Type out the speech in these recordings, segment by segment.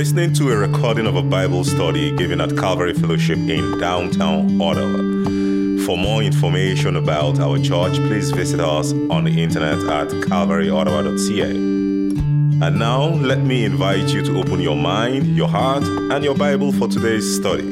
listening to a recording of a Bible study given at Calvary Fellowship in downtown Ottawa. For more information about our church, please visit us on the internet at calvaryottawa.ca. And now, let me invite you to open your mind, your heart, and your Bible for today's study.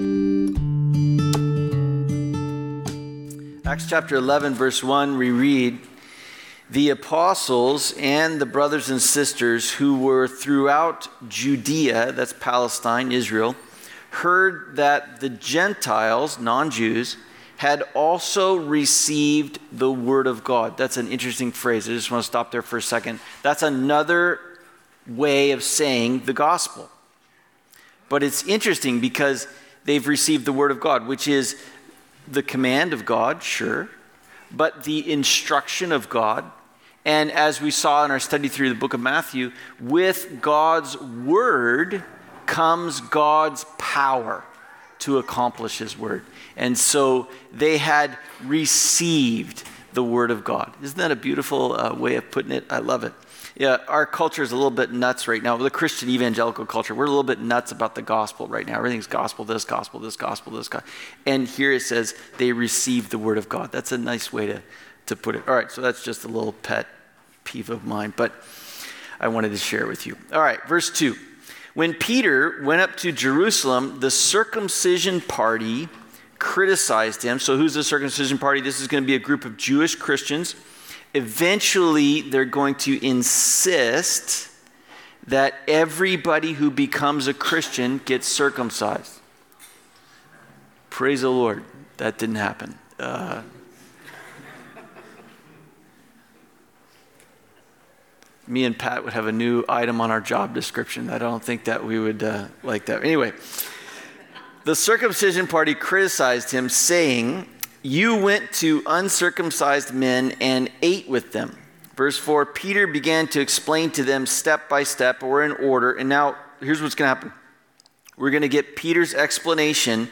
Acts chapter 11, verse 1, we read, "The apostles and the brothers and sisters who were throughout Judea," that's Palestine, Israel, "heard that the Gentiles, non-Jews, had also received the word of God." That's an interesting phrase. I just want to stop there for a second. That's another way of saying the gospel. But it's interesting because they've received the word of God, which is the command of God, sure, but the instruction of God. And as we saw in our study through the book of Matthew, with God's word comes God's power to accomplish his word. And so they had received the word of God. Isn't that a beautiful way of putting it? I love it. Yeah, our culture is a little bit nuts right now. The Christian evangelical culture, we're a little bit nuts about the gospel right now. Everything's gospel, this, gospel, this, gospel, this, gospel. And here it says they received the word of God. That's a nice way to put it. All right, so that's just a little pet peeve of mine, but I wanted to share it with you. All right, verse 2. "When Peter went up to Jerusalem, the circumcision party criticized him." So who's the circumcision party? This is going to be a group of Jewish Christians. Eventually, they're going to insist that everybody who becomes a Christian gets circumcised. Praise the Lord. That didn't happen. Me and Pat would have a new item on our job description. I don't think that we would like that. Anyway, the circumcision party criticized him, saying, "You went to uncircumcised men and ate with them." Verse 4, Peter began to explain to them step by step or in order. And now, here's what's going to happen. We're going to get Peter's explanation,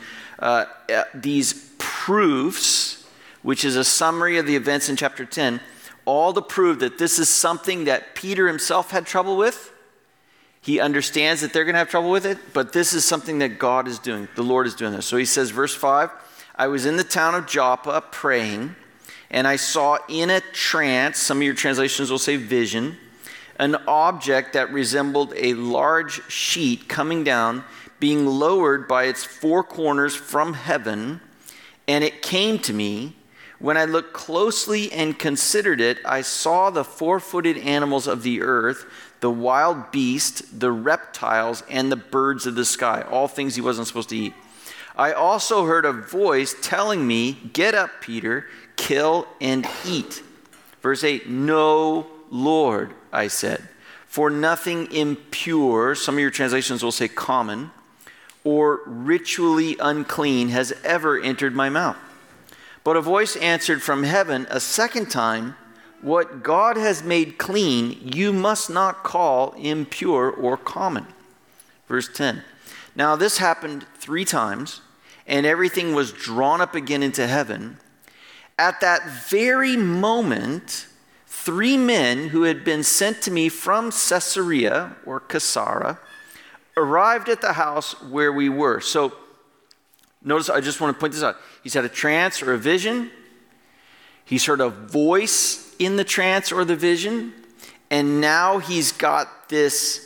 these proofs, which is a summary of the events in chapter 10, all to prove that this is something that Peter himself had trouble with. He understands that they're going to have trouble with it, but this is something that God is doing. The Lord is doing this. So he says, verse 5, "I was in the town of Joppa praying, and I saw in a trance," some of your translations will say vision, "an object that resembled a large sheet coming down, being lowered by its four corners from heaven, and it came to me. When I looked closely and considered it, I saw the four-footed animals of the earth, the wild beasts, the reptiles, and the birds of the sky," all things he wasn't supposed to eat. "I also heard a voice telling me, 'Get up, Peter, kill and eat.' Verse 8, "No, Lord," I said, "for nothing impure," some of your translations will say common, "or ritually unclean has ever entered my mouth." But a voice answered from heaven a second time, "What God has made clean, you must not call impure or common." Verse 10, "Now this happened 3 times, and everything was drawn up again into heaven. At that very moment, 3 men who had been sent to me from Caesarea," or Caesarea, "arrived at the house where we were." So notice, I just want to point this out. He's had a trance or a vision. He's heard a voice in the trance or the vision. And now he's got this,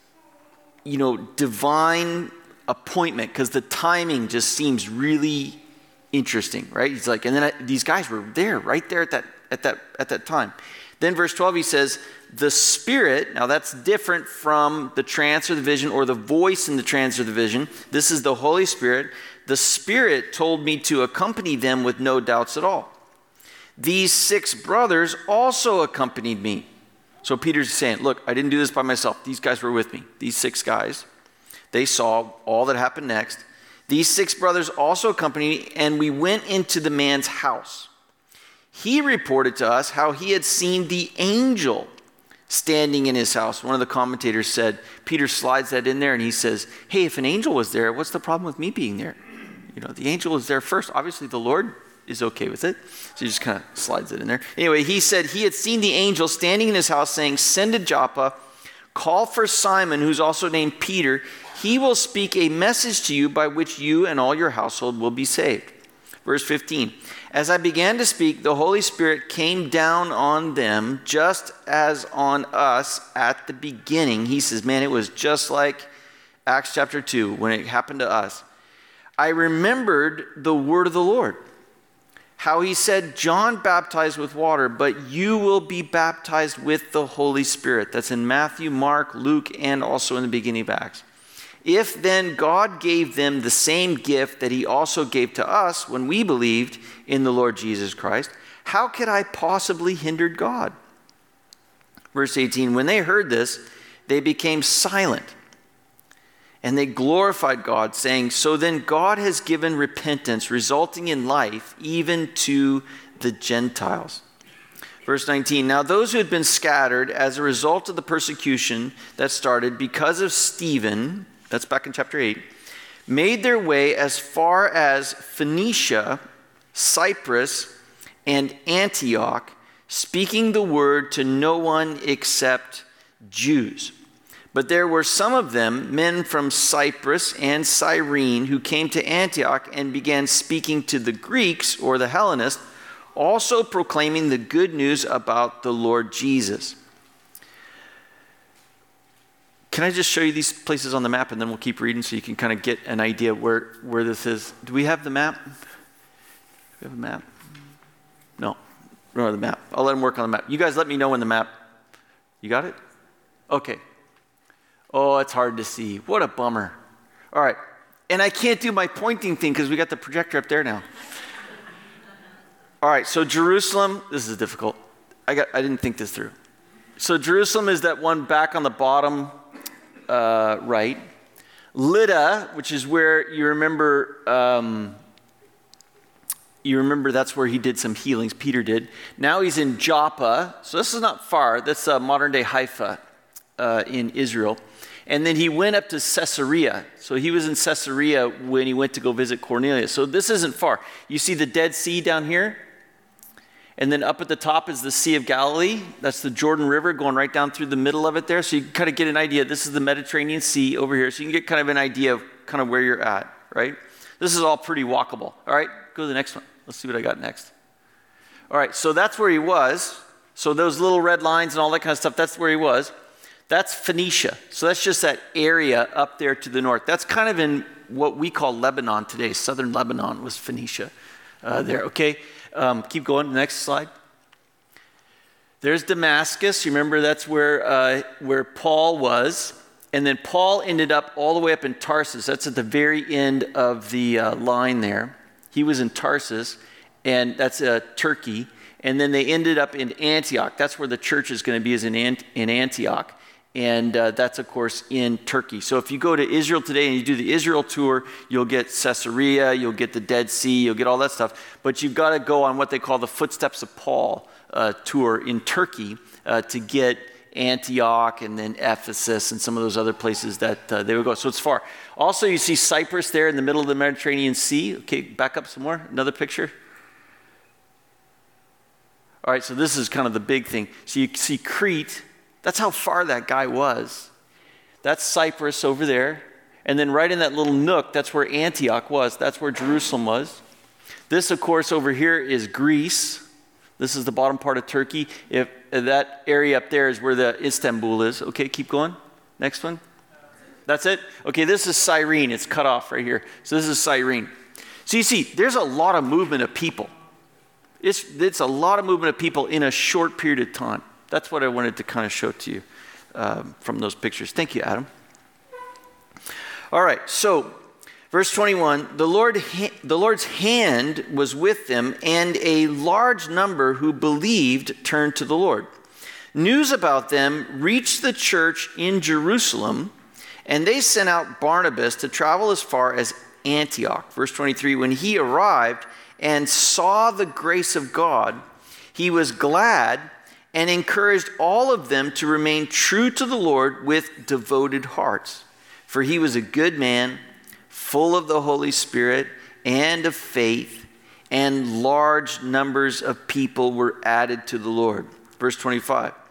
divine appointment, because the timing just seems really interesting, right? He's like, and then these guys were there, right there at that time. Then verse 12, he says, "The Spirit," now that's different from the trance or the vision or the voice in the trance or the vision. This is the Holy Spirit. "The Spirit told me to accompany them with no doubts at all. These 6 brothers also accompanied me." So Peter's saying, look, I didn't do this by myself. These guys were with me. These 6 guys, they saw all that happened next. "These 6 brothers also accompanied me, and we went into the man's house. He reported to us how he had seen the angel standing in his house." One of the commentators said, Peter slides that in there and he says, hey, if an angel was there, what's the problem with me being there? The angel is there first. Obviously, the Lord is okay with it. So he just kind of slides it in there. Anyway, he said he had seen the angel standing in his house saying, "Send to Joppa, Call for Simon, who's also named Peter. He will speak a message to you by which you and all your household will be saved. Verse 15. As I began to speak, the Holy Spirit came down on them just as on us at the beginning. He says, man, it was just like Acts chapter 2 when it happened to us. I remembered the word of the Lord, how he said, John baptized with water, but you will be baptized with the Holy Spirit. That's in Matthew, Mark, Luke, and also in the beginning of Acts. If then God gave them the same gift that he also gave to us when we believed in the Lord Jesus Christ, how could I possibly hinder God? Verse 18, when they heard this, they became silent. And they glorified God, saying, so then God has given repentance, resulting in life, even to the Gentiles. Verse 19, now those who had been scattered as a result of the persecution that started because of Stephen, that's back in chapter 8, made their way as far as Phoenicia, Cyprus, and Antioch, speaking the word to no one except Jews. But there were some of them, men from Cyprus and Cyrene, who came to Antioch and began speaking to the Greeks, or the Hellenists, also proclaiming the good news about the Lord Jesus. Can I just show you these places on the map, and then we'll keep reading so you can kind of get an idea where this is. Do we have the map? Do we have a map? No. We don't have the map. I'll let him work on the map. You guys let me know when the map... You got it? Okay. Oh, it's hard to see. What a bummer. All right. And I can't do my pointing thing because we got the projector up there now. All right, so Jerusalem, this is difficult. I didn't think this through. So Jerusalem is that one back on the bottom right. Lydda, which is where you remember that's where he did some healings, Peter did. Now he's in Joppa, so this is not far. That's modern-day Haifa in Israel. And then he went up to Caesarea. So he was in Caesarea when he went to go visit Cornelius. So this isn't far. You see the Dead Sea down here? And then up at the top is the Sea of Galilee. That's the Jordan River going right down through the middle of it there. So you can kind of get an idea. This is the Mediterranean Sea over here. So you can get kind of an idea of kind of where you're at, right? This is all pretty walkable. All right, go to the next one. Let's see what I got next. All right, so that's where he was. So those little red lines and all that kind of stuff, that's where he was. That's Phoenicia. So that's just that area up there to the north. That's kind of in what we call Lebanon today. Southern Lebanon was Phoenicia there, okay? Keep going, next slide. There's Damascus. You remember that's where Paul was. And then Paul ended up all the way up in Tarsus. That's at the very end of the line there. He was in Tarsus, and that's Turkey. And then they ended up in Antioch. That's where the church is going to be, is in Antioch. And that's, of course, in Turkey. So if you go to Israel today and you do the Israel tour, you'll get Caesarea, you'll get the Dead Sea, you'll get all that stuff. But you've got to go on what they call the Footsteps of Paul tour in Turkey to get Antioch and then Ephesus and some of those other places that they would go. So it's far. Also, you see Cyprus there in the middle of the Mediterranean Sea. Okay, back up some more. Another picture. All right, so this is kind of the big thing. So you see Crete. That's how far that guy was. That's Cyprus over there. And then right in that little nook, that's where Antioch was. That's where Jerusalem was. This, of course, over here is Greece. This is the bottom part of Turkey. If that area up there is where the Istanbul is. Okay, keep going. Next one. That's it? Okay, this is Cyrene. It's cut off right here. So this is Cyrene. So you see, there's a lot of movement of people. It's a lot of movement of people in a short period of time. That's what I wanted to kind of show to you from those pictures. Thank you, Adam. All right, so verse 21, the Lord's hand was with them, and a large number who believed turned to the Lord. News about them reached the church in Jerusalem, and they sent out Barnabas to travel as far as Antioch. Verse 23, when he arrived and saw the grace of God, he was glad and encouraged all of them to remain true to the Lord with devoted hearts. For he was a good man, full of the Holy Spirit and of faith, and large numbers of people were added to the Lord. Verse 25.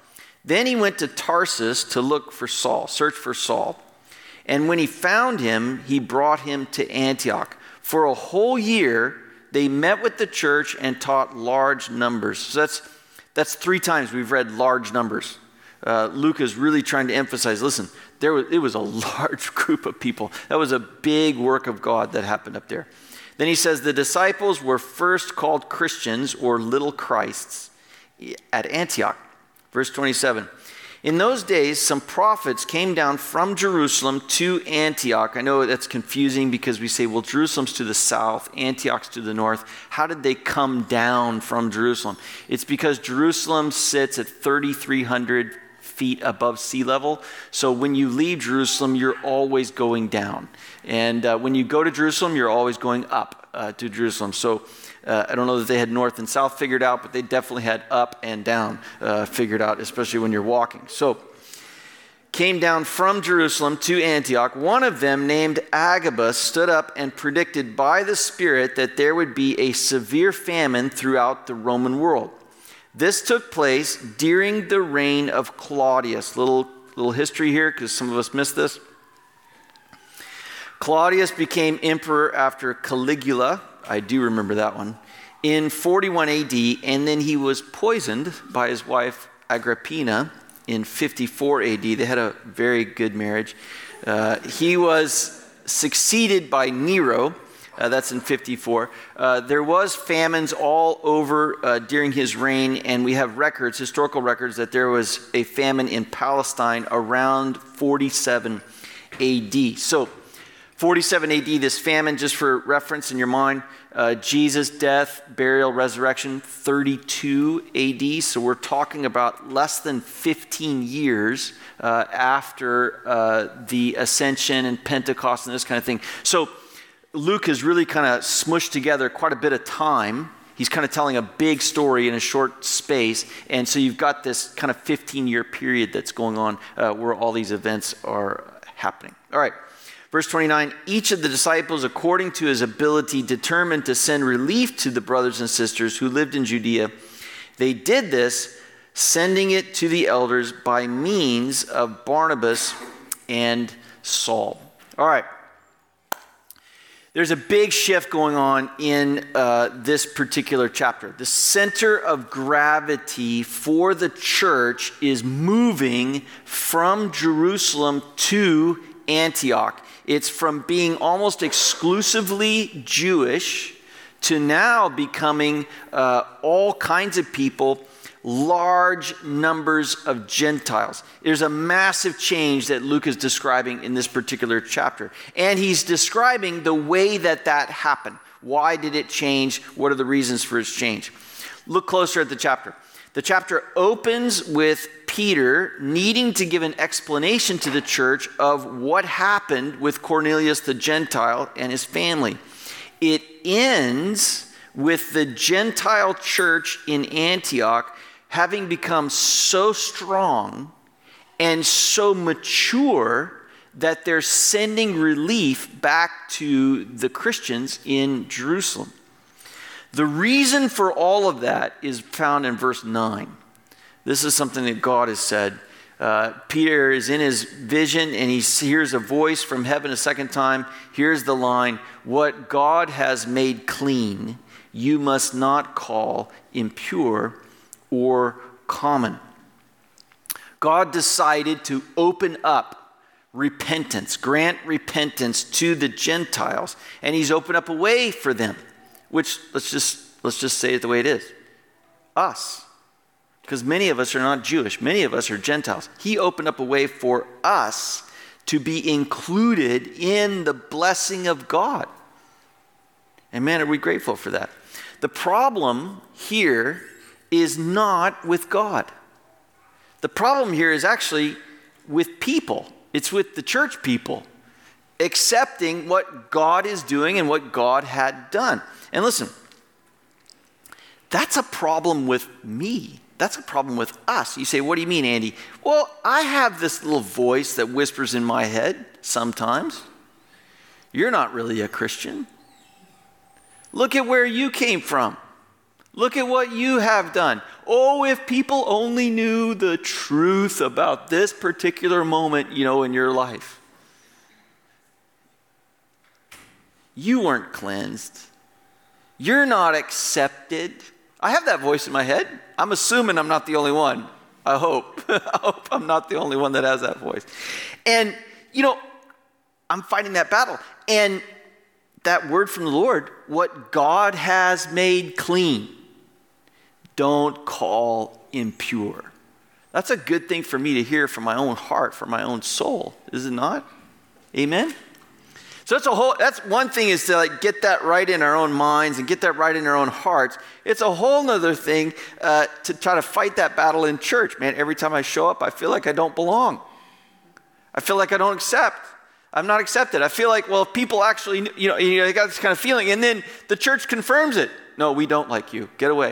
Then he went to Tarsus to look for Saul, search for Saul. And when he found him, he brought him to Antioch. For a whole year, they met with the church and taught large numbers. So that's 3 times we've read large numbers. Luke is really trying to emphasize, listen, it was a large group of people. That was a big work of God that happened up there. Then he says, the disciples were first called Christians or little Christs at Antioch. Verse 27. In those days, some prophets came down from Jerusalem to Antioch. I know that's confusing because we say, well, Jerusalem's to the south, Antioch's to the north. How did they come down from Jerusalem? It's because Jerusalem sits at 3,300 feet above sea level. So when you leave Jerusalem, you're always going down. And when you go to Jerusalem, you're always going up to Jerusalem. So I don't know that they had north and south figured out, but they definitely had up and down figured out, especially when you're walking. So came down from Jerusalem to Antioch. One of them, named Agabus, stood up and predicted by the Spirit that there would be a severe famine throughout the Roman world. This took place during the reign of Claudius. Little history here, because some of us missed this. Claudius became emperor after Caligula. I do remember that one. In 41 AD, and then he was poisoned by his wife Agrippina in 54 AD. They had a very good marriage. He was succeeded by Nero. That's in 54. There was famines all over during his reign, and we have records, historical records, that there was a famine in Palestine around 47 AD. So 47 AD, this famine, just for reference in your mind, Jesus' death, burial, resurrection, 32 AD. So we're talking about less than 15 years after the ascension and Pentecost and this kind of thing. So Luke has really kind of smushed together quite a bit of time. He's kind of telling a big story in a short space. And so you've got this kind of 15-year period that's going on where all these events are happening. All right. Verse 29, each of the disciples, according to his ability, determined to send relief to the brothers and sisters who lived in Judea. They did this, sending it to the elders by means of Barnabas and Saul. All right. There's a big shift going on in this particular chapter. The center of gravity for the church is moving from Jerusalem to Antioch. It's from being almost exclusively Jewish to now becoming all kinds of people, large numbers of Gentiles. There's a massive change that Luke is describing in this particular chapter. And he's describing the way that happened. Why did it change? What are the reasons for its change? Look closer at the chapter. The chapter opens with Peter needing to give an explanation to the church of what happened with Cornelius the Gentile and his family. It ends with the Gentile church in Antioch having become so strong and so mature that they're sending relief back to the Christians in Jerusalem. The reason for all of that is found in verse 9. This is something that God has said. Peter is in his vision and he hears a voice from heaven a second time. Here's the line, what God has made clean, you must not call impure or common. God decided to open up repentance, grant repentance to the Gentiles, and he's opened up a way for them. Which, let's just say it the way it is. Us. Because many of us are not Jewish. Many of us are Gentiles. He opened up a way for us to be included in the blessing of God. And man, are we grateful for that. The problem here is not with God. The problem here is actually with people. It's with the church people accepting what God is doing and what God had done. And listen, that's a problem with me. That's a problem with us. You say, what do you mean, Andy? Well, I have this little voice that whispers in my head sometimes. You're not really a Christian. Look at where you came from. Look at what you have done. Oh, if people only knew the truth about this particular moment, in your life. You weren't cleansed. You're not accepted. I have that voice in my head. I'm assuming I'm not the only one. I hope. I hope I'm not the only one that has that voice. And, I'm fighting that battle. And that word from the Lord, what God has made clean, don't call impure. That's a good thing for me to hear from my own heart, from my own soul, is it not? Amen? So that's one thing, is to get that right in our own minds and get that right in our own hearts. It's a whole nother thing to try to fight that battle in church. Man, every time I show up, I feel like I don't belong. I feel like I don't accept. I'm not accepted. I feel like, if people actually, I got this kind of feeling, and then the church confirms it. No, we don't like you. Get away.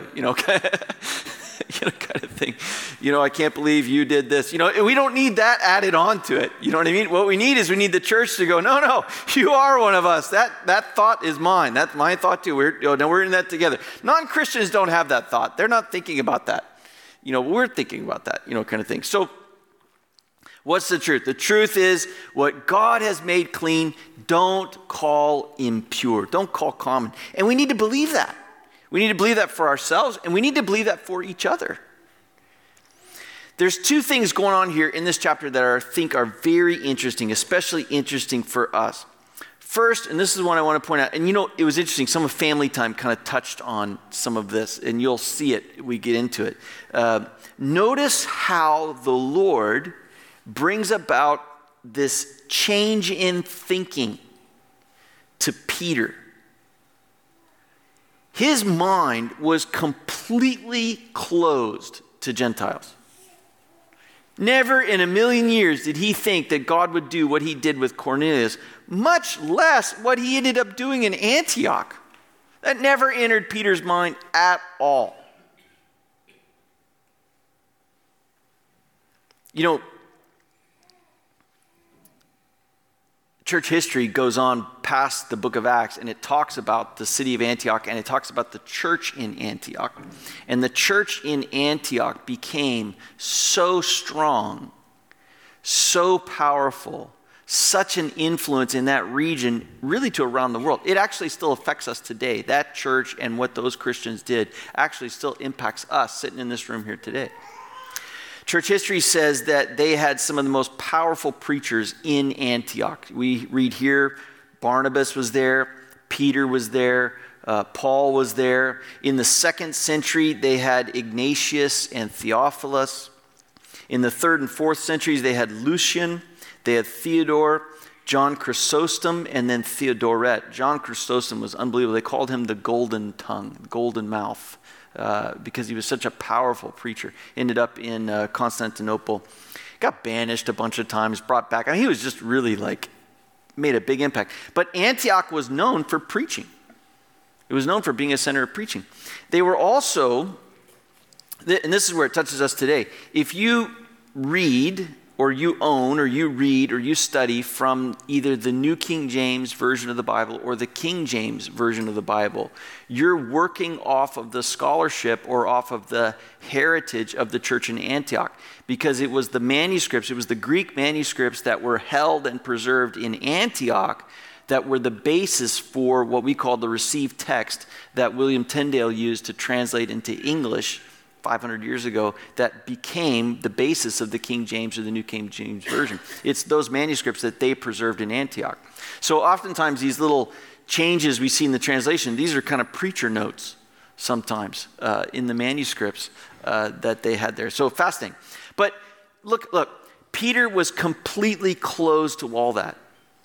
Kind of thing. I can't believe you did this. We don't need that added on to it. You know what I mean? What we need is the church to go, no, you are one of us. That thought is mine. That's my thought too. We're in that together. Non-Christians don't have that thought. They're not thinking about that. We're thinking about that, kind of thing. So what's the truth? The truth is, what God has made clean, don't call impure. Don't call common. And we need to believe that. We need to believe that for ourselves, and we need to believe that for each other. There's two things going on here in this chapter that I think are very interesting, especially interesting for us. First, and this is one I want to point out, and it was interesting, some of Family Time kind of touched on some of this, and you'll see it, we get into it. Notice how the Lord brings about this change in thinking to Peter. His mind was completely closed to Gentiles. Never in a million years did he think that God would do what he did with Cornelius, much less what he ended up doing in Antioch. That never entered Peter's mind at all. Church history goes on past the book of Acts, and it talks about the city of Antioch, and it talks about the church in Antioch. And the church in Antioch became so strong, so powerful, such an influence in that region, really to around the world. It actually still affects us today. That church and what those Christians did actually still impacts us sitting in this room here today. Church history says that they had some of the most powerful preachers in Antioch. We read here, Barnabas was there, Peter was there, Paul was there. In the 2nd century, they had Ignatius and Theophilus. In the 3rd and 4th centuries, they had Lucian, they had Theodore, John Chrysostom, and then Theodoret. John Chrysostom was unbelievable. They called him the golden tongue, golden mouth. Because he was such a powerful preacher. Ended up in Constantinople. Got banished a bunch of times, brought back. He was just really made a big impact. But Antioch was known for preaching. It was known for being a center of preaching. They were also, and this is where it touches us today, if you read or you own or you read or you study from either the New King James Version of the Bible or the King James Version of the Bible, you're working off of the scholarship or off of the heritage of the church in Antioch, because it was the manuscripts, it was the Greek manuscripts that were held and preserved in Antioch that were the basis for what we call the received text that William Tyndale used to translate into English 500 years ago, that became the basis of the King James or the New King James Version. It's those manuscripts that they preserved in Antioch. So oftentimes these little changes we see in the translation, these are kind of preacher notes sometimes in the manuscripts that they had there. So fascinating. But look, Peter was completely closed to all that.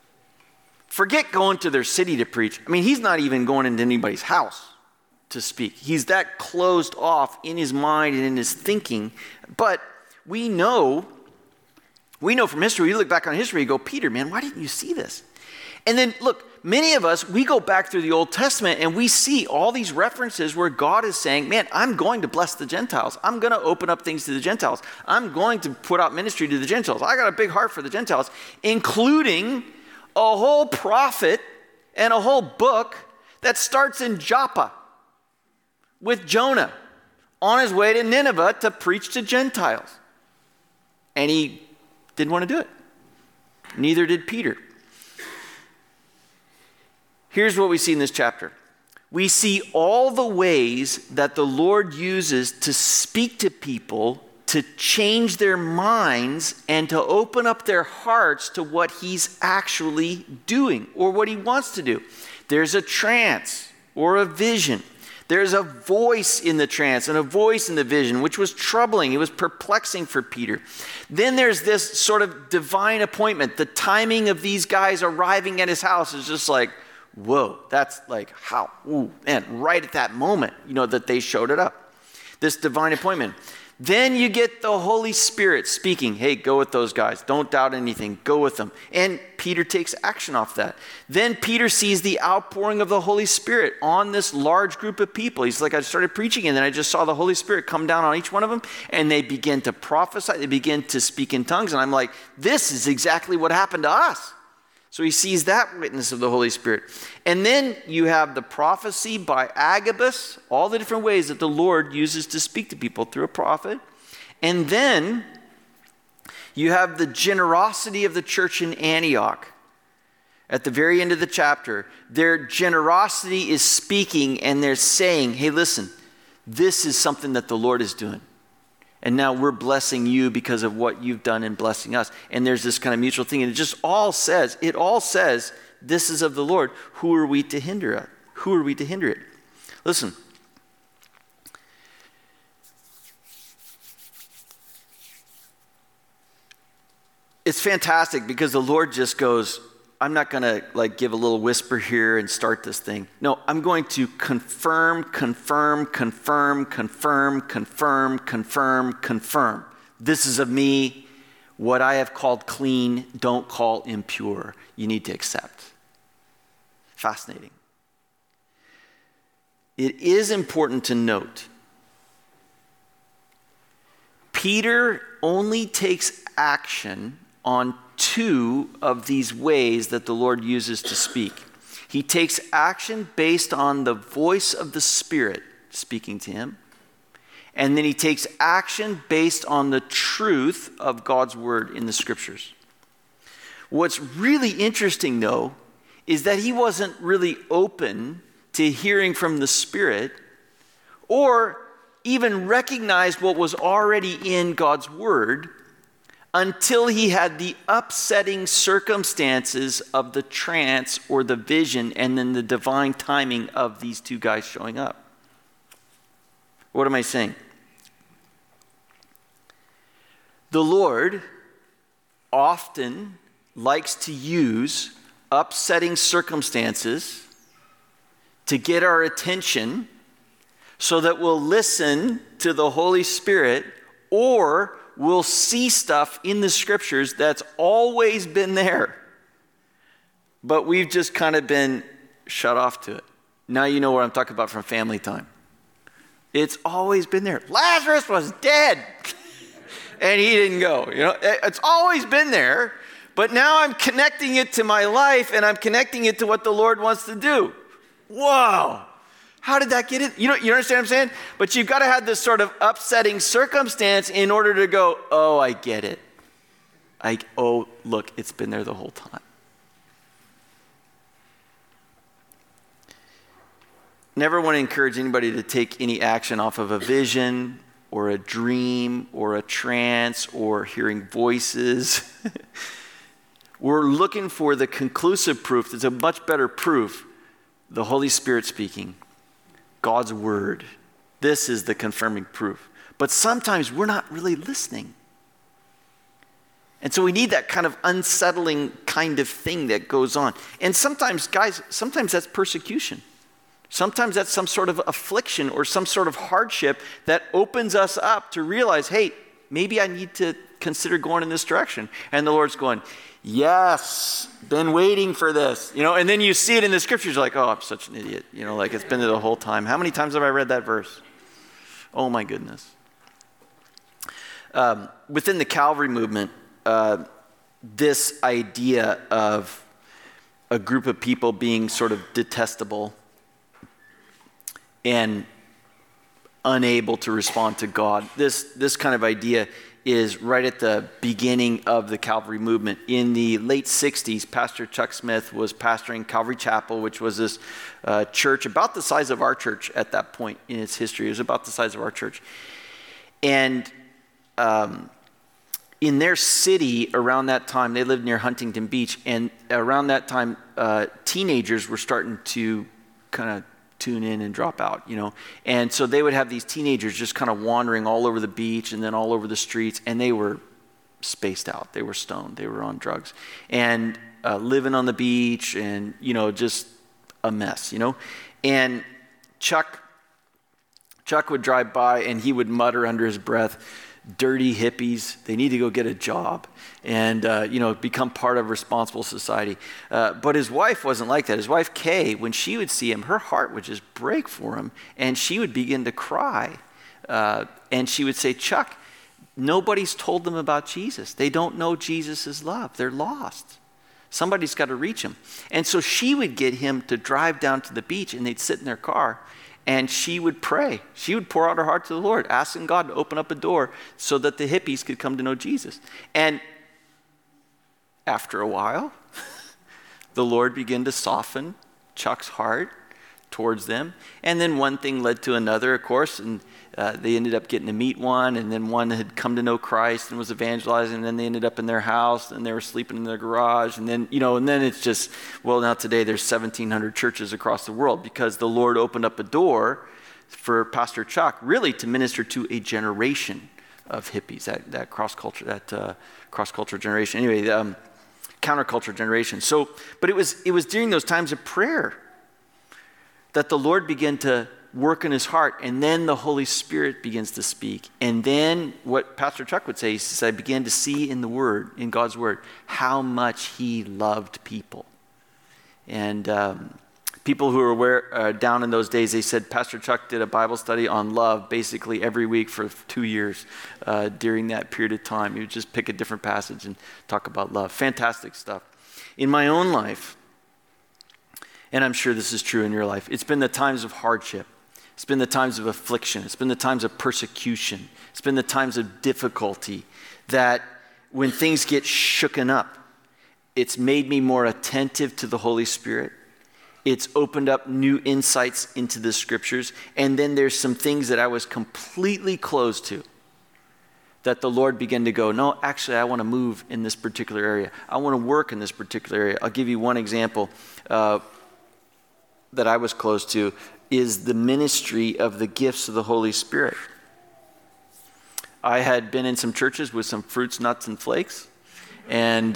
Forget going to their city to preach. He's not even going into anybody's house to speak. He's that closed off in his mind and in his thinking. But we know from history, we look back on history, you go, Peter, man, why didn't you see this? And then look, many of us, we go back through the Old Testament and we see all these references where God is saying, man, I'm going to bless the Gentiles. I'm going to open up things to the Gentiles. I'm going to put out ministry to the Gentiles. I got a big heart for the Gentiles, including a whole prophet and a whole book that starts in Joppa with Jonah on his way to Nineveh to preach to Gentiles. And he didn't want to do it. Neither did Peter. Here's what we see in this chapter. We see all the ways that the Lord uses to speak to people, to change their minds, and to open up their hearts to what he's actually doing or what he wants to do. There's a trance or a vision. There's a voice in the trance and a voice in the vision, which was troubling. It was perplexing for Peter. Then there's this sort of divine appointment. The timing of these guys arriving at his house is just like, whoa, that's like how, ooh, man, right at that moment, that they showed it up. This divine appointment. Then you get the Holy Spirit speaking. Hey, go with those guys. Don't doubt anything. Go with them. And Peter takes action off that. Then Peter sees the outpouring of the Holy Spirit on this large group of people. He's like, I started preaching, and then I just saw the Holy Spirit come down on each one of them, and they begin to prophesy. They begin to speak in tongues. And I'm like, this is exactly what happened to us. So he sees that witness of the Holy Spirit. And then you have the prophecy by Agabus, all the different ways that the Lord uses to speak to people through a prophet. And then you have the generosity of the church in Antioch. At the very end of the chapter, their generosity is speaking, and they're saying, hey, listen, this is something that the Lord is doing. And now we're blessing you because of what you've done in blessing us. And there's this kind of mutual thing. And it all says, this is of the Lord. Who are we to hinder it? Who are we to hinder it? Listen. It's fantastic because the Lord just goes, I'm not going to give a little whisper here and start this thing. No, I'm going to confirm. This is of me. What I have called clean, don't call impure. You need to accept. Fascinating. It is important to note, Peter only takes action on 2 of these ways that the Lord uses to speak. He takes action based on the voice of the Spirit speaking to him. And then he takes action based on the truth of God's word in the scriptures. What's really interesting, though, is that he wasn't really open to hearing from the Spirit or even recognized what was already in God's word until he had the upsetting circumstances of the trance or the vision and then the divine timing of these 2 guys showing up. What am I saying? The Lord often likes to use upsetting circumstances to get our attention so that we'll listen to the Holy Spirit, or we'll see stuff in the scriptures that's always been there, but we've just kind of been shut off to it. Now you know what I'm talking about from Family Time. It's always been there. Lazarus was dead, and he didn't go. It's always been there, but now I'm connecting it to my life, and I'm connecting it to what the Lord wants to do. Whoa. How did that get in? You understand what I'm saying? But you've got to have this sort of upsetting circumstance in order to go, oh, I get it. Look, it's been there the whole time. Never want to encourage anybody to take any action off of a vision or a dream or a trance or hearing voices. We're looking for the conclusive proof. There's a much better proof. The Holy Spirit speaking. God's word. This is the confirming proof. But sometimes we're not really listening. And so we need that kind of unsettling kind of thing that goes on. And sometimes, guys, that's persecution. Sometimes that's some sort of affliction or some sort of hardship that opens us up to realize, hey, maybe I need to consider going in this direction. And the Lord's going, yes, been waiting for this. And then you see it in the scriptures, you're like, oh, I'm such an idiot. It's been there the whole time. How many times have I read that verse? Oh my goodness. Within the Calvary movement, this idea of a group of people being sort of detestable and unable to respond to God. This kind of idea is right at the beginning of the Calvary movement. In the late 60s, Pastor Chuck Smith was pastoring Calvary Chapel, which was this church about the size of our church at that point in its history. It was about the size of our church. And in their city around that time, they lived near Huntington Beach, and around that time, teenagers were starting to kind of tune in and drop out, And so they would have these teenagers just kind of wandering all over the beach and then all over the streets, and they were spaced out. They were stoned. They were on drugs. And living on the beach and, just a mess, And Chuck would drive by and he would mutter under his breath, "Dirty hippies, they need to go get a job and, become part of responsible society." But his wife wasn't like that. His wife, Kay, when she would see him, her heart would just break for him and she would begin to cry. And she would say, "Chuck, nobody's told them about Jesus. They don't know Jesus' love. They're lost. Somebody's got to reach them." And so she would get him to drive down to the beach and they'd sit in their car. And she would pray. She would pour out her heart to the Lord, asking God to open up a door so that the hippies could come to know Jesus. And after a while, the Lord began to soften Chuck's heart towards them. And then one thing led to another, of course, and they ended up getting to meet one, and then one had come to know Christ and was evangelizing, and then they ended up in their house, and they were sleeping in their garage, and then, and then it's just, well, now today there's 1,700 churches across the world because the Lord opened up a door for Pastor Chuck really to minister to a generation of hippies, that cross-culture generation. Anyway, counterculture generation. So, but it was during those times of prayer that the Lord began to work in his heart, and then the Holy Spirit begins to speak. And then what Pastor Chuck would say, he says, "I began to see in the Word, in God's Word, how much he loved people." And people who were aware, down in those days, they said Pastor Chuck did a Bible study on love basically every week for 2 years during that period of time. He would just pick a different passage and talk about love. Fantastic stuff. In my own life, and I'm sure this is true in your life, it's been the times of hardship. It's been the times of affliction. It's been the times of persecution. It's been the times of difficulty that when things get shooken up, it's made me more attentive to the Holy Spirit. It's opened up new insights into the scriptures. And then there's some things that I was completely closed to that the Lord began to go, "No, actually, I want to move in this particular area. I want to work in this particular area." I'll give you one example that I was close to is the ministry of the gifts of the Holy Spirit. I had been in some churches with some fruits, nuts, and flakes, and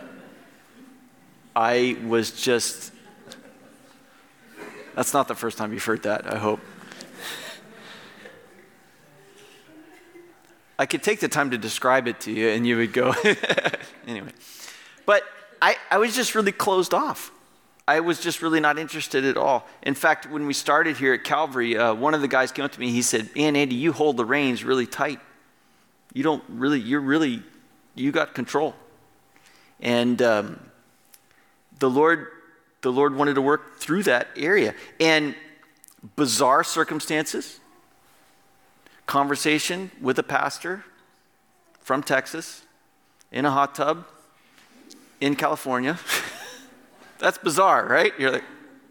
I was just, that's not the first time you've heard that, I hope. I could take the time to describe it to you, and you would go, anyway. But I was just really closed off. I was just really not interested at all. In fact, when we started here at Calvary, one of the guys came up to me. He said, "Man, Andy, you hold the reins really tight. You got control." And the Lord wanted to work through that area. And bizarre circumstances, conversation with a pastor from Texas in a hot tub in California. That's bizarre, right? You're like,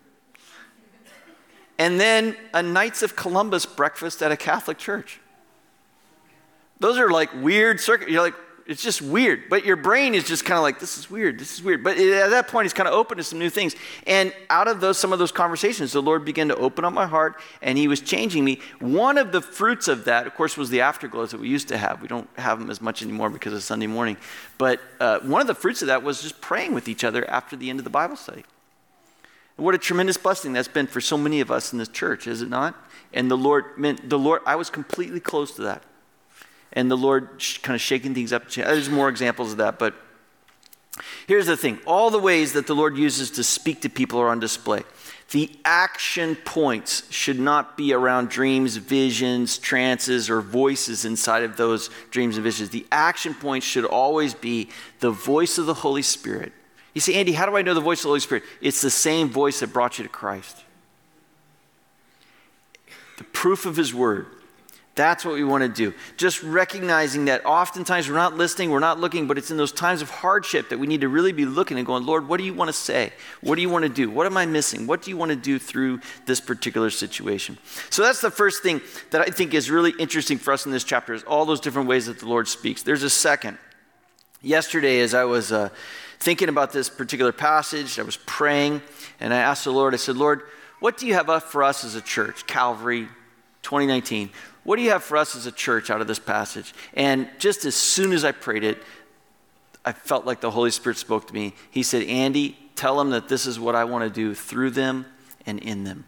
and then a Knights of Columbus breakfast at a Catholic church. Those are like weird you're like, it's just weird. But your brain is just kind of like, this is weird. But at that point, it's kind of open to some new things. And out of some of those conversations, the Lord began to open up my heart, and he was changing me. One of the fruits of that, of course, was the afterglows that we used to have. We don't have them as much anymore because of Sunday morning. But one of the fruits of that was just praying with each other after the end of the Bible study. And what a tremendous blessing that's been for so many of us in this church, is it not? And the Lord, I was completely close to that. And the Lord kind of shaking things up. There's more examples of that, but here's the thing. All the ways that the Lord uses to speak to people are on display. The action points should not be around dreams, visions, trances, or voices inside of those dreams and visions. The action points should always be the voice of the Holy Spirit. You say, "Andy, how do I know the voice of the Holy Spirit?" It's the same voice that brought you to Christ. The proof of his word That's what we want to do. Just recognizing that oftentimes we're not listening, we're not looking, but it's in those times of hardship that we need to really be looking and going, Lord, what do you want to say? What do you want to do? What am I missing? What do you want to do through this particular situation? So that's the first thing that I think is really interesting for us in this chapter, is all those different ways that the Lord speaks. There's a second. Yesterday, as I was thinking about this particular passage, I was praying, and I asked the Lord, I said, Lord, what do you have up for us as a church, Calvary 2019? What do you have for us as a church out of this passage? And just as soon as I prayed it, I felt like the Holy Spirit spoke to me. He said, Andy, tell them that this is what I want to do through them and in them.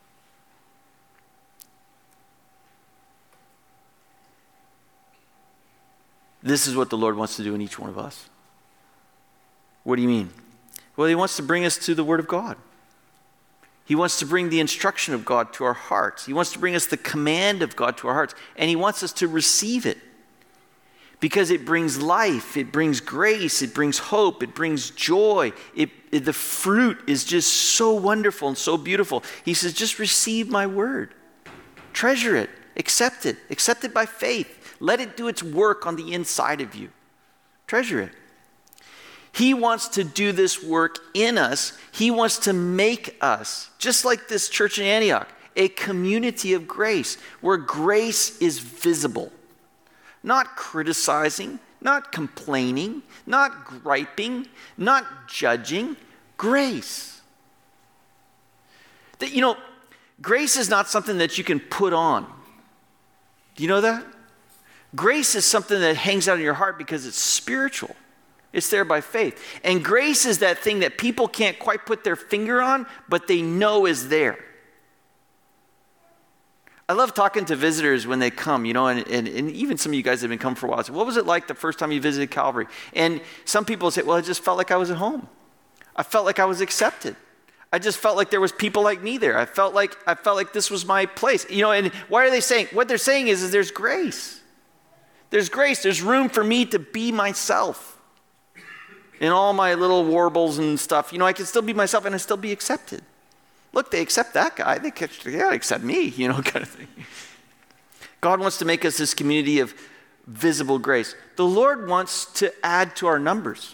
This is what the Lord wants to do in each one of us. What do you mean? Well, he wants to bring us to the Word of God. He wants to bring the instruction of God to our hearts. He wants to bring us the command of God to our hearts. And he wants us to receive it. Because it brings life, it brings grace, it brings hope, it brings joy. The fruit is just so wonderful and so beautiful. He says, just receive my word. Treasure it. Accept it. Accept it by faith. Let it do its work on the inside of you. Treasure it. He wants to do this work in us. He wants to make us, just like this church in Antioch, a community of grace, where grace is visible. Not criticizing, not complaining, not griping, not judging. Grace. That, grace is not something that you can put on. Do you know that? Grace is something that hangs out in your heart because it's spiritual. It's there by faith. And grace is that thing that people can't quite put their finger on, but they know is there. I love talking to visitors when they come, and even some of you guys have been coming for a while. I say, what was it like the first time you visited Calvary? And some people say, well, I just felt like I was at home. I felt like I was accepted. I just felt like there was people like me there. I felt like this was my place. And why are they saying? What they're saying is there's grace. There's grace. There's room for me to be myself. In all my little warbles and stuff, I can still be myself and I still be accepted. Look, they accept that guy. They gotta accept me, kind of thing. God wants to make us this community of visible grace. The Lord wants to add to our numbers.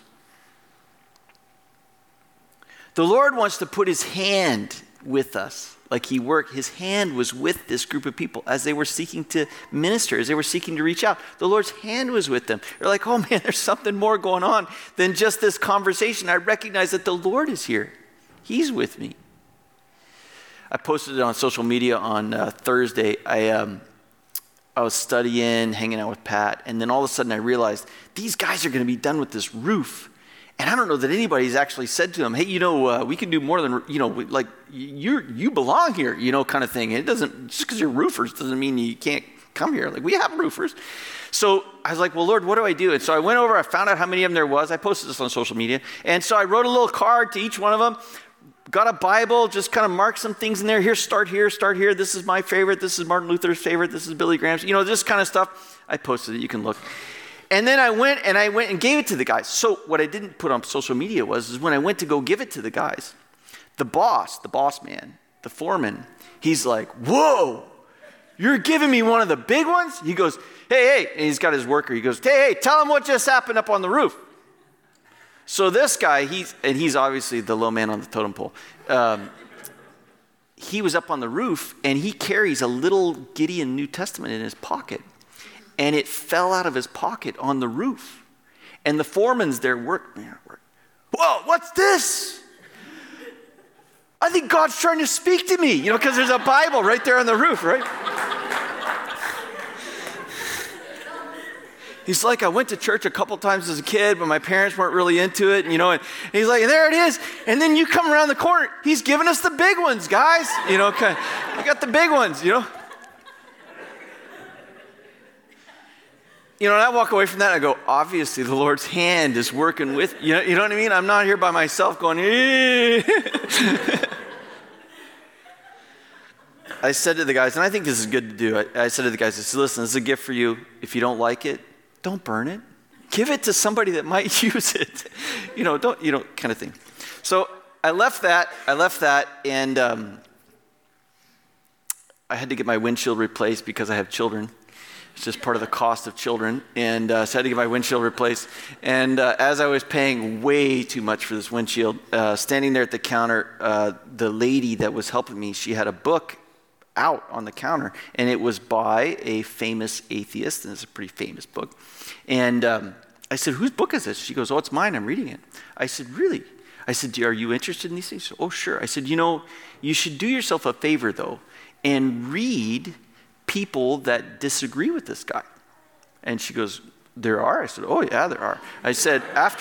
The Lord wants to put his hand with us. Like his hand was with this group of people as they were seeking to minister, as they were seeking to reach out. The Lord's hand was with them. They're like, oh man, there's something more going on than just this conversation. I recognize that the Lord is here. He's with me. I posted it on social media on Thursday. I was studying, hanging out with Pat, and then all of a sudden I realized these guys are going to be done with this roof. And I don't know that anybody's actually said to them, hey, we can do more than, like you belong here, kind of thing. It doesn't, just because you're roofers doesn't mean you can't come here. Like, we have roofers. So I was like, well, Lord, what do I do? And so I went over, I found out how many of them there was. I posted this on social media. And so I wrote a little card to each one of them, got a Bible, just kind of marked some things in there. Here, start here. This is my favorite. This is Martin Luther's favorite. This is Billy Graham's, this kind of stuff. I posted it. You can look. And then I went and gave it to the guys. So what I didn't put on social media is when I went to go give it to the guys, the boss man, the foreman, he's like, whoa, you're giving me one of the big ones? He goes, hey, and he's got his worker. He goes, hey, tell him what just happened up on the roof. So this guy, he's obviously the low man on the totem pole. He was up on the roof, and he carries a little Gideon New Testament in his pocket. And it fell out of his pocket on the roof. And the foreman's there working. Whoa, what's this? I think God's trying to speak to me, because there's a Bible right there on the roof, right? He's like, I went to church a couple times as a kid, but my parents weren't really into it, and he's like, there it is. And then you come around the corner, he's giving us the big ones, guys. I got the big ones, and I walk away from that and I go, obviously the Lord's hand is working with, you know what I mean? I'm not here by myself going, I said to the guys, and I think this is good to do. I said to the guys, listen, this is a gift for you. If you don't like it, don't burn it. Give it to somebody that might use it. Kind of thing. So I left that and I had to get my windshield replaced because I have children. It's just part of the cost of children. And so I had to get my windshield replaced. And as I was paying way too much for this windshield, standing there at the counter, the lady that was helping me, she had a book out on the counter. And it was by a famous atheist. And it's a pretty famous book. And I said, whose book is this? She goes, oh, it's mine. I'm reading it. I said, really? I said, are you interested in these things? Oh, sure. I said, you should do yourself a favor, though, and read people that disagree with this guy. And she goes, there are? I said, oh yeah, there are. I said,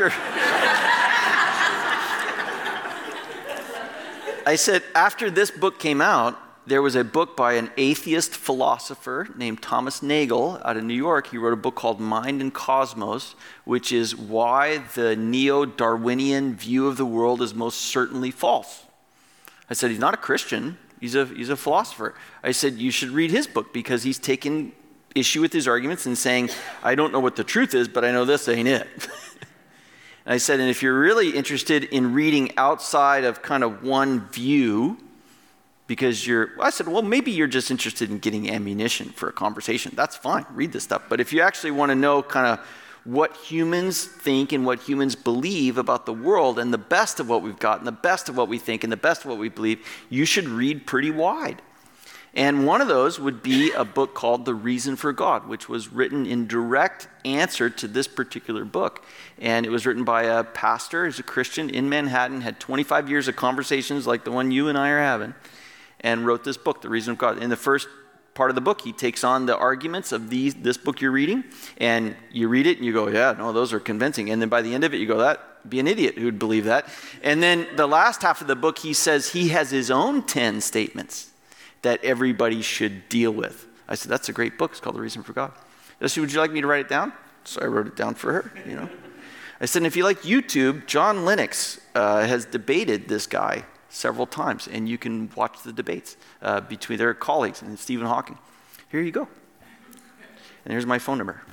after this book came out, there was a book by an atheist philosopher named Thomas Nagel out of New York. He wrote a book called Mind and Cosmos, which is why the neo-Darwinian view of the world is most certainly false. I said, he's not a Christian. He's a philosopher. I said, you should read his book because he's taking issue with his arguments and saying, I don't know what the truth is, but I know this ain't it. And I said, and if you're really interested in reading outside of kind of one view, because I said, well, maybe you're just interested in getting ammunition for a conversation. That's fine. Read this stuff. But if you actually want to know kind of what humans think and what humans believe about the world and the best of what we've got and the best of what we think and the best of what we believe, you should read pretty wide. And one of those would be a book called The Reason for God, which was written in direct answer to this particular book. And it was written by a pastor who's a Christian in Manhattan, had 25 years of conversations like the one you and I are having, and wrote this book, The Reason of God. In the first part of the book, he takes on the arguments of this book you're reading, and you read it and you go, yeah, no, those are convincing. And then by the end of it, you go, that'd be an idiot who'd believe that. And then the last half of the book, he says he has his own 10 statements that everybody should deal with. I said, that's a great book. It's called The Reason for God. I said, would you like me to write it down? So I wrote it down for her, I said, and if you like YouTube, John Lennox has debated this guy several times, and you can watch the debates between their colleagues and Stephen Hawking. Here you go. And here's my phone number.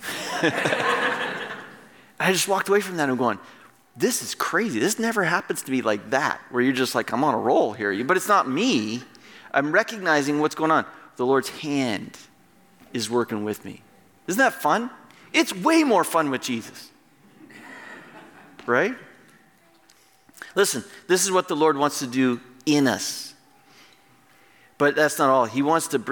I just walked away from that and going, this is crazy. This never happens to me like that, where you're just like, I'm on a roll here. But it's not me. I'm recognizing what's going on. The Lord's hand is working with me. Isn't that fun? It's way more fun with Jesus. Right? Listen, this is what the Lord wants to do in us. But that's not all. He wants to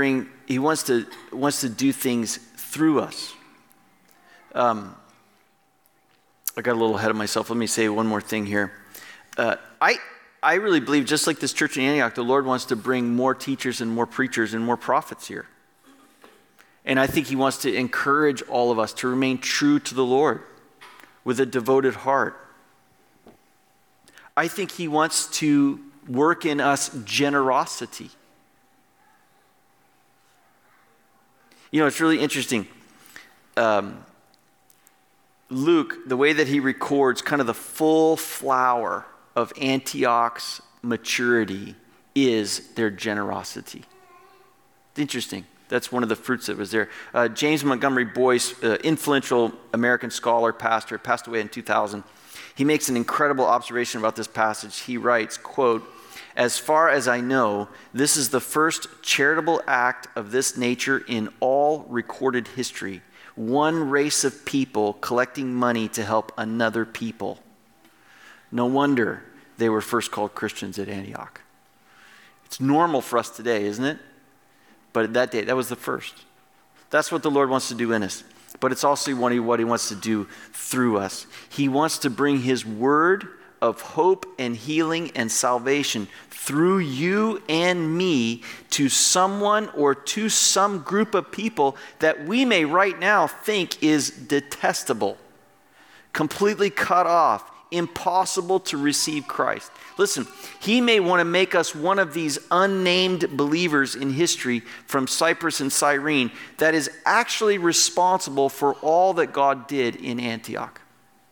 do things through us. I got a little ahead of myself. Let me say one more thing here. I really believe, just like this church in Antioch, the Lord wants to bring more teachers and more preachers and more prophets here. And I think he wants to encourage all of us to remain true to the Lord with a devoted heart. I think he wants to work in us generosity. It's really interesting. Luke, the way that he records kind of the full flower of Antioch's maturity is their generosity. It's interesting. That's one of the fruits that was there. James Montgomery Boyce, influential American scholar, pastor, passed away in 2000. He makes an incredible observation about this passage. He writes, quote, as far as I know, this is the first charitable act of this nature in all recorded history. One race of people collecting money to help another people. No wonder they were first called Christians at Antioch. It's normal for us today, isn't it? But at that day, that was the first. That's what the Lord wants to do in us. But it's also what he wants to do through us. He wants to bring his word of hope and healing and salvation through you and me to someone or to some group of people that we may right now think is detestable, completely cut off, impossible to receive Christ. Listen, he may want to make us one of these unnamed believers in history from Cyprus and Cyrene that is actually responsible for all that God did in Antioch.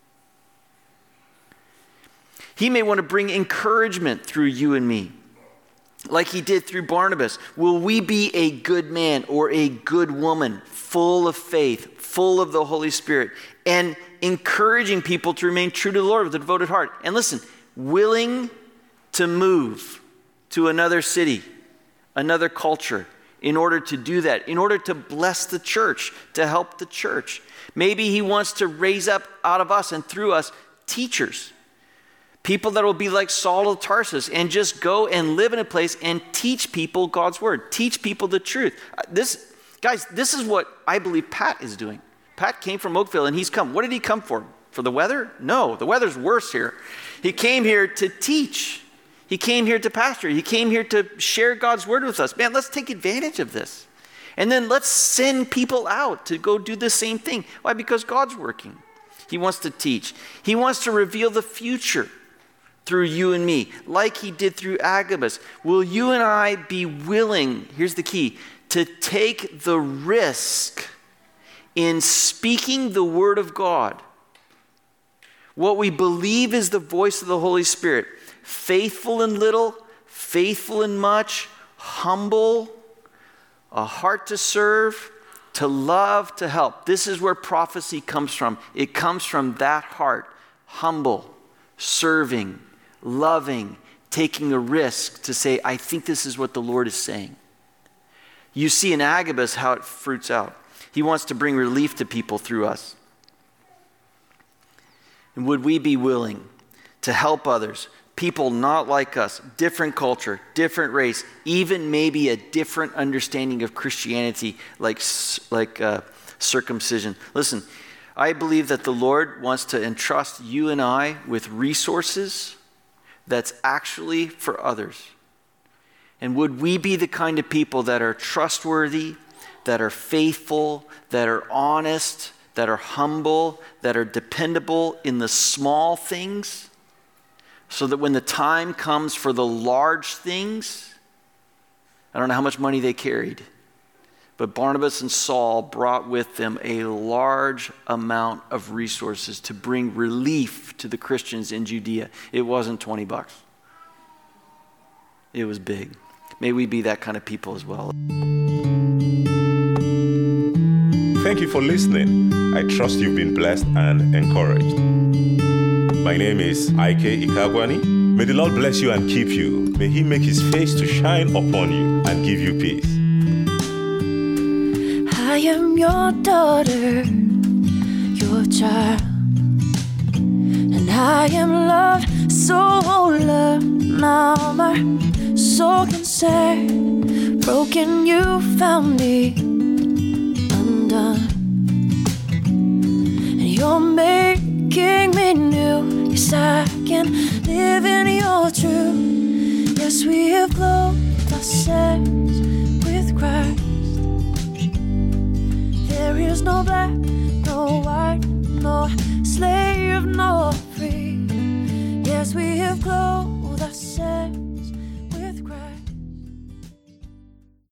He may want to bring encouragement through you and me, like he did through Barnabas. Will we be a good man or a good woman, full of faith, full of the Holy Spirit, and encouraging people to remain true to the Lord with a devoted heart? And listen, willing to move to another city, another culture, in order to do that, in order to bless the church, to help the church. Maybe he wants to raise up out of us and through us teachers, people that will be like Saul of Tarsus and just go and live in a place and teach people God's word, teach people the truth. This is what I believe Pat is doing. Pat came from Oakville and he's come. What did he come for? For the weather? No, the weather's worse here. He came here to teach. He came here to pastor. He came here to share God's word with us. Man, let's take advantage of this. And then let's send people out to go do the same thing. Why? Because God's working. He wants to teach. He wants to reveal the future through you and me, like he did through Agabus. Will you and I be willing, here's the key, to take the risk in speaking the word of God? What we believe is the voice of the Holy Spirit. Faithful in little, faithful in much, humble, a heart to serve, to love, to help. This is where prophecy comes from. It comes from that heart, humble, serving, loving, taking a risk to say, I think this is what the Lord is saying. You see in Agabus how it fruits out. He wants to bring relief to people through us. And would we be willing to help others, people not like us, different culture, different race, even maybe a different understanding of Christianity like circumcision? Listen, I believe that the Lord wants to entrust you and I with resources that's actually for others. And would we be the kind of people that are trustworthy, that are faithful, that are honest, that are humble, that are dependable in the small things, so that when the time comes for the large things, I don't know how much money they carried, but Barnabas and Saul brought with them a large amount of resources to bring relief to the Christians in Judea. It wasn't $20. It was big. May we be that kind of people as well. Thank you for listening. I trust you've been blessed and encouraged. My name is Ike Ikagwani. May the Lord bless you and keep you. May he make his face to shine upon you and give you peace. I am your daughter, your child, and I am loved, so loved. Now my soul can say, broken, you found me undone, and you're making me new. Yes, I can live in your truth. Yes, we have clothed ourselves with Christ. There is no black, no white, no slave, no free. Yes, we have clothed ourselves with Christ.